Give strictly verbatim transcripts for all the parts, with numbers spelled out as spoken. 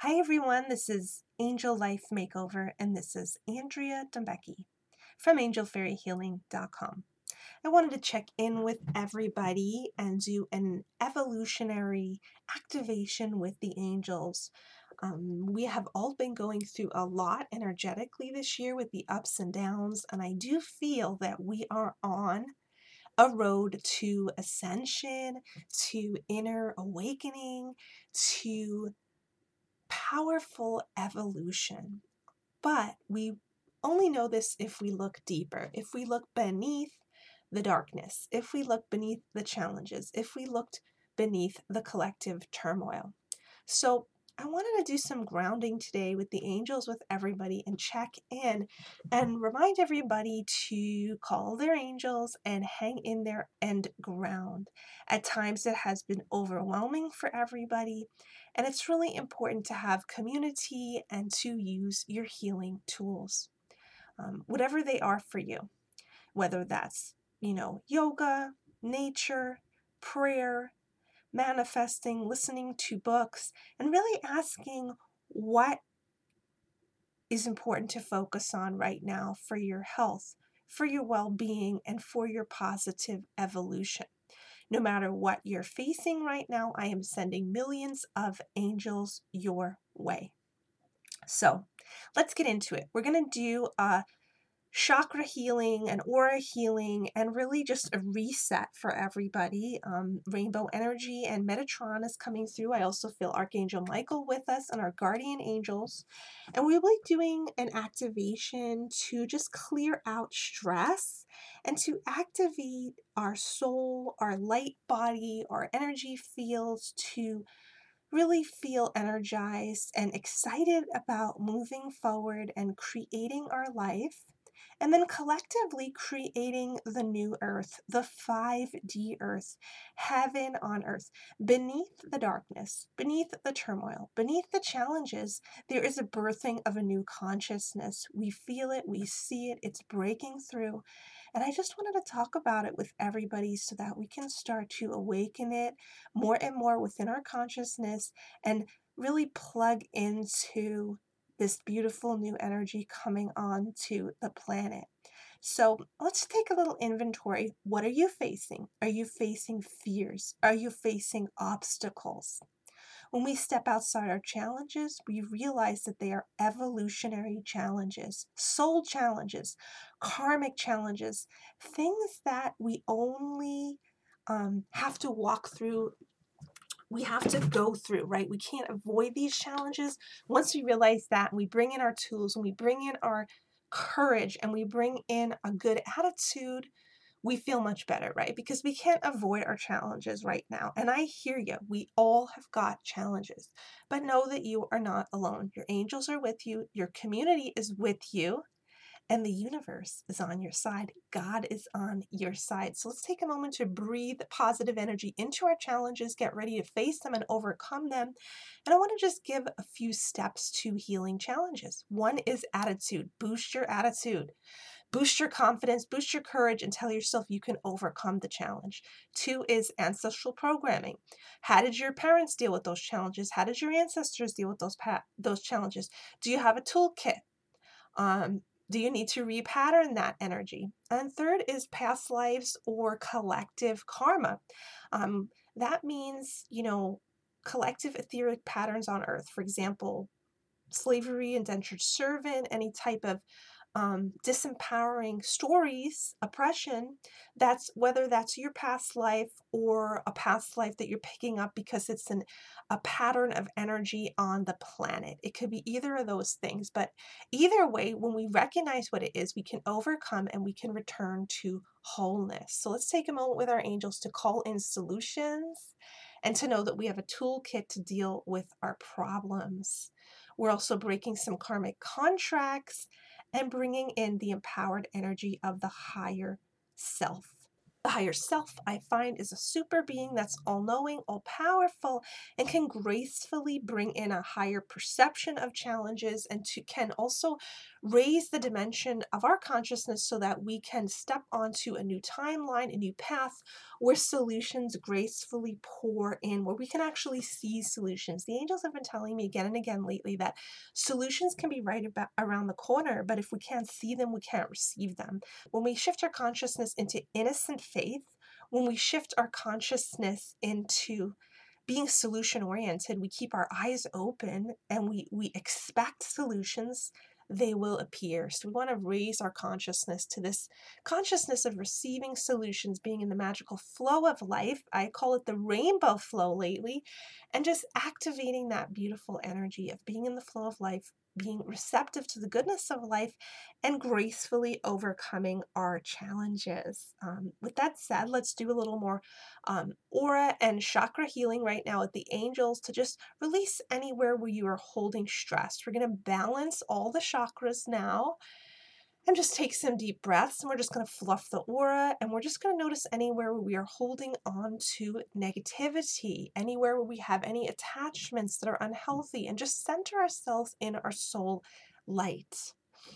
Hi everyone, this is Angel Life Makeover and this is Andrea Dembecki from angel fairy healing dot com. I wanted to check in with everybody and do an evolutionary activation with the angels. Um, we have all been going through a lot energetically this year with the ups and downs, and I do feel that we are on a road to ascension, to inner awakening, to powerful evolution. But we only know this if we look deeper, if we look beneath the darkness, if we look beneath the challenges, if we looked beneath the collective turmoil. So I wanted to do some grounding today with the angels, with everybody, and check in and remind everybody to call their angels and hang in there and ground. At times it has been overwhelming for everybody, and it's really important to have community and to use your healing tools, um, whatever they are for you, whether that's, you know, yoga, nature, prayer, manifesting, listening to books, and really asking what is important to focus on right now for your health, for your well-being, and for your positive evolution. No matter what you're facing right now, I am sending millions of angels your way. So let's get into it. We're going to do a chakra healing and aura healing and really just a reset for everybody. Um, rainbow energy and Metatron is coming through. I also feel Archangel Michael with us and our guardian angels. And we'll be doing an activation to just clear out stress and to activate our soul, our light body, our energy fields to really feel energized and excited about moving forward and creating our life, and then collectively creating the new earth, the five D earth, heaven on earth. Beneath the darkness, beneath the turmoil, beneath the challenges, there is a birthing of a new consciousness. We feel it, we see it, it's breaking through. And I just wanted to talk about it with everybody so that we can start to awaken it more and more within our consciousness and really plug into this beautiful new energy coming on to the planet. So let's take a little inventory. What are you facing? Are you facing fears? Are you facing obstacles? When we step outside our challenges, we realize that they are evolutionary challenges, soul challenges, karmic challenges, things that we only um, have to walk through. We have to go through, right? We can't avoid these challenges. Once we realize that, we bring in our tools and we bring in our courage and we bring in a good attitude, we feel much better, right? Because we can't avoid our challenges right now. And I hear you. We all have got challenges. But know that you are not alone. Your angels are with you. Your community is with you. And the universe is on your side. God is on your side. So let's take a moment to breathe positive energy into our challenges, get ready to face them and overcome them. And I want to just give a few steps to healing challenges. One is attitude. Boost your attitude. Boost your confidence, boost your courage, and tell yourself you can overcome the challenge. Two is ancestral programming. How did your parents deal with those challenges? How did your ancestors deal with those pa- those challenges? Do you have a toolkit? Um, do you need to repattern that energy? And third is past lives or collective karma. Um, that means, you know, collective etheric patterns on earth. For example, slavery, indentured servant, any type of um, disempowering stories, oppression, that's whether that's your past life or a past life that you're picking up because it's an, a pattern of energy on the planet. It could be either of those things, but either way, when we recognize what it is, we can overcome and we can return to wholeness. So let's take a moment with our angels to call in solutions and to know that we have a toolkit to deal with our problems. We're also breaking some karmic contracts and bringing in the empowered energy of the higher self. The higher self, I find, is a super being that's all-knowing, all-powerful, and can gracefully bring in a higher perception of challenges and to, can also raise the dimension of our consciousness so that we can step onto a new timeline, a new path where solutions gracefully pour in, where we can actually see solutions. The angels have been telling me again and again lately that solutions can be right about around the corner, but if we can't see them, we can't receive them. When we shift our consciousness into innocent faith, when we shift our consciousness into being solution oriented, we keep our eyes open and we, we expect solutions, they will appear. So we want to raise our consciousness to this consciousness of receiving solutions, being in the magical flow of life. I call it the rainbow flow lately, and just activating that beautiful energy of being in the flow of life, being receptive to the goodness of life, and gracefully overcoming our challenges. Um, with that said, let's do a little more um, aura and chakra healing right now with the angels to just release anywhere where you are holding stress. We're going to balance all the chakras now and just take some deep breaths, and we're just going to fluff the aura, and we're just going to notice anywhere where we are holding on to negativity, anywhere where we have any attachments that are unhealthy, and just center ourselves in our soul light.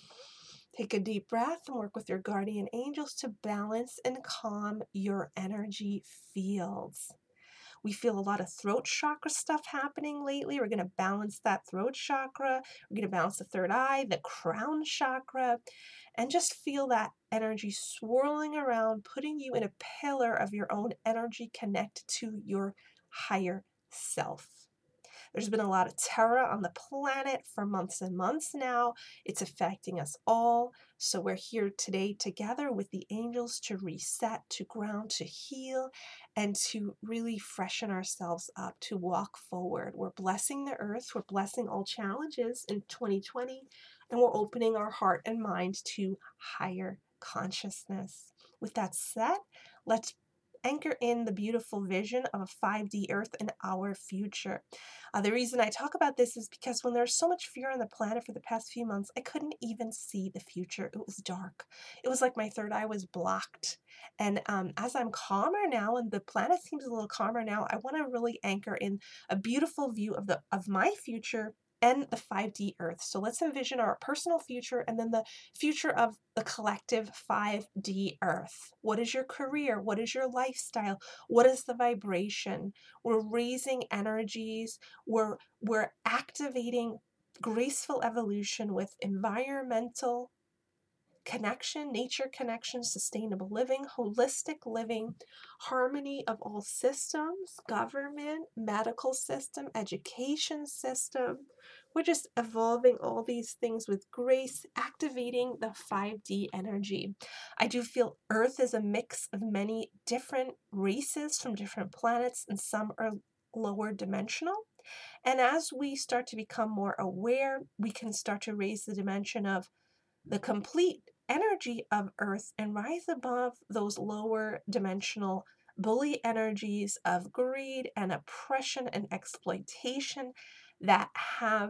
Take a deep breath and work with your guardian angels to balance and calm your energy fields. We feel a lot of throat chakra stuff happening lately. We're going to balance that throat chakra. We're going to balance the third eye, the crown chakra, and just feel that energy swirling around, putting you in a pillar of your own energy connected to your higher self. There's been a lot of terror on the planet for months and months now. It's affecting us all. So we're here today together with the angels to reset, to ground, to heal, and to really freshen ourselves up, to walk forward. We're blessing the earth. We're blessing all challenges in twenty twenty, and we're opening our heart and mind to higher consciousness. With that said, let's anchor in the beautiful vision of a five D earth in our future. Uh, the reason I talk about this is because when there's so much fear on the planet for the past few months, I couldn't even see the future. It was dark. It was like my third eye was blocked. And um, as I'm calmer now and the planet seems a little calmer now, I want to really anchor in a beautiful view of the of my future and the five D earth. So let's envision our personal future and then the future of the collective five D earth. What is your career? What is your lifestyle? What is the vibration? We're raising energies. We're, we're activating graceful evolution with environmental connection, nature connection, sustainable living, holistic living, harmony of all systems, government, medical system, education system. We're just evolving all these things with grace, activating the five D energy. I do feel Earth is a mix of many different races from different planets, and some are lower dimensional. And as we start to become more aware, we can start to raise the dimension of the complete energy of Earth and rise above those lower dimensional bully energies of greed and oppression and exploitation that have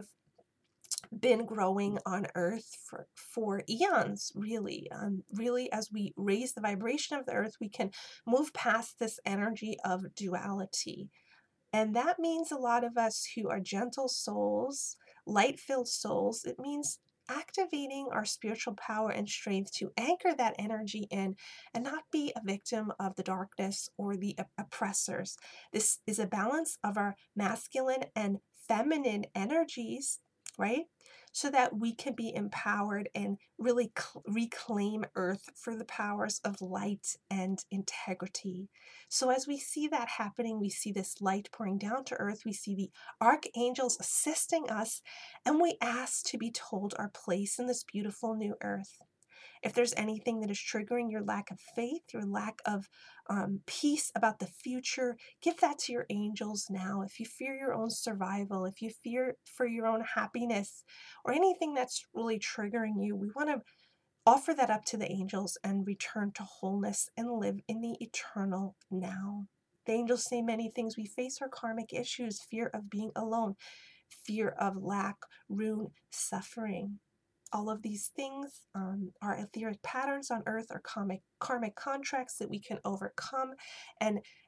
been growing on Earth for, for eons, really. Um, really, as we raise the vibration of the Earth, we can move past this energy of duality. And that means a lot of us who are gentle souls, light-filled souls, it means activating our spiritual power and strength to anchor that energy in and not be a victim of the darkness or the oppressors. This is a balance of our masculine and feminine energies, right? So that we can be empowered and really cl- reclaim Earth for the powers of light and integrity. So as we see that happening, we see this light pouring down to Earth, we see the archangels assisting us, and we ask to be told our place in this beautiful new Earth. If there's anything that is triggering your lack of faith, your lack of um, peace about the future, give that to your angels now. If you fear your own survival, if you fear for your own happiness, or anything that's really triggering you, we want to offer that up to the angels and return to wholeness and live in the eternal now. The angels say many things. We face our karmic issues, fear of being alone, fear of lack, ruin, suffering. All of these things um, are etheric patterns on Earth, are karmic, karmic contracts that we can overcome and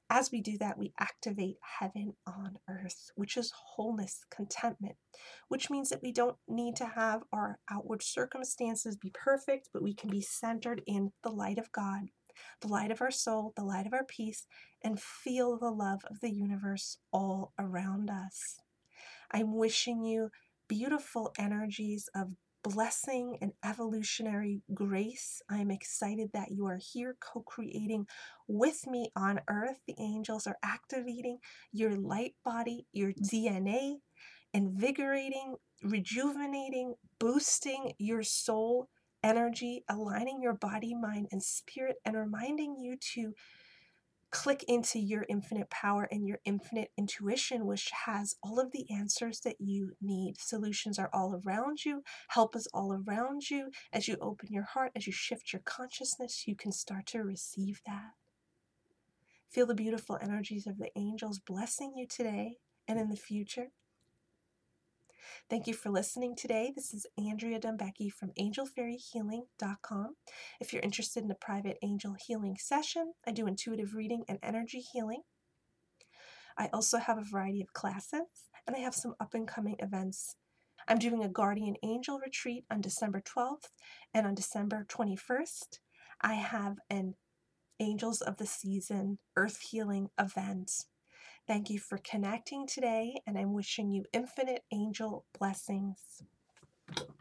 As we do that, we activate heaven on earth, which is wholeness, contentment, which means that we don't need to have our outward circumstances be perfect, but we can be centered in the light of God, the light of our soul, the light of our peace, and feel the love of the universe all around us. I'm wishing you beautiful energies of blessing and evolutionary grace. I'm excited that you are here co-creating with me on earth. The angels are activating your light body, your D N A, invigorating, rejuvenating, boosting your soul energy, aligning your body, mind, and spirit, and reminding you to click into your infinite power and your infinite intuition, which has all of the answers that you need. Solutions are all around you. Help is all around you. As you open your heart, as you shift your consciousness, you can start to receive that. Feel the beautiful energies of the angels blessing you today and in the future. Thank you for listening today. This is Andrea Dembecki from angel fairy healing dot com. If you're interested in a private angel healing session, I do intuitive reading and energy healing. I also have a variety of classes, and I have some up-and-coming events. I'm doing a Guardian Angel retreat on December twelfth, and on December twenty-first, I have an Angels of the Season Earth Healing event. Thank you for connecting today, and I'm wishing you infinite angel blessings.